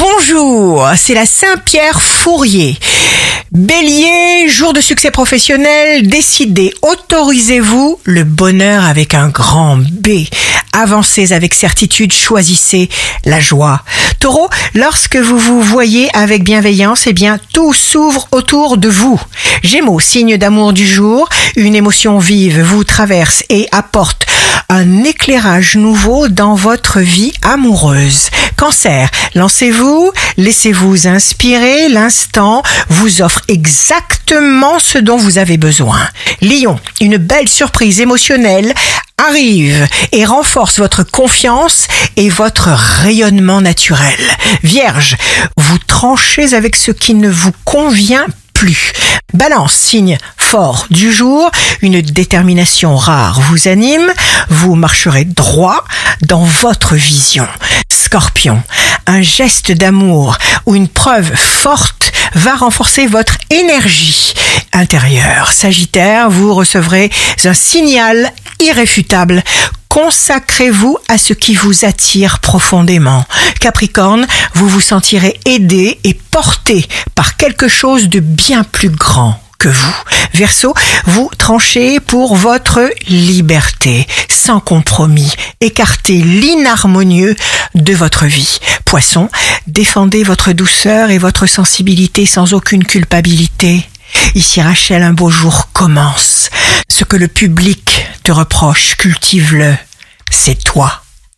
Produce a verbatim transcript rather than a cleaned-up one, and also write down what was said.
Bonjour, c'est la Saint-Pierre Fourier. Bélier, jour de succès professionnel, décidez, autorisez-vous le bonheur avec un grand B. Avancez avec certitude, choisissez la joie. Taureau, lorsque vous vous voyez avec bienveillance, eh bien, tout s'ouvre autour de vous. Gémeaux, signe d'amour du jour, une émotion vive vous traverse et apporte un éclairage nouveau dans votre vie amoureuse. Cancer, lancez-vous, laissez-vous inspirer, l'instant vous offre exactement ce dont vous avez besoin. Lion, une belle surprise émotionnelle arrive et renforce votre confiance et votre rayonnement naturel. Vierge, vous tranchez avec ce qui ne vous convient plus. Balance, signe fort du jour, une détermination rare vous anime, vous marcherez droit dans votre vision. Scorpion, un geste d'amour ou une preuve forte va renforcer votre énergie intérieure. Sagittaire, vous recevrez un signal irréfutable. Consacrez-vous à ce qui vous attire profondément. Capricorne, vous vous sentirez aidé et porté par quelque chose de bien plus grand que vous. Verseau, vous tranchez pour votre liberté, sans compromis. Écartez l'inharmonieux de votre vie. Poisson, défendez votre douceur et votre sensibilité sans aucune culpabilité. Ici Rachel, un beau jour commence. Ce que le public te reproche, cultive-le. C'est toi.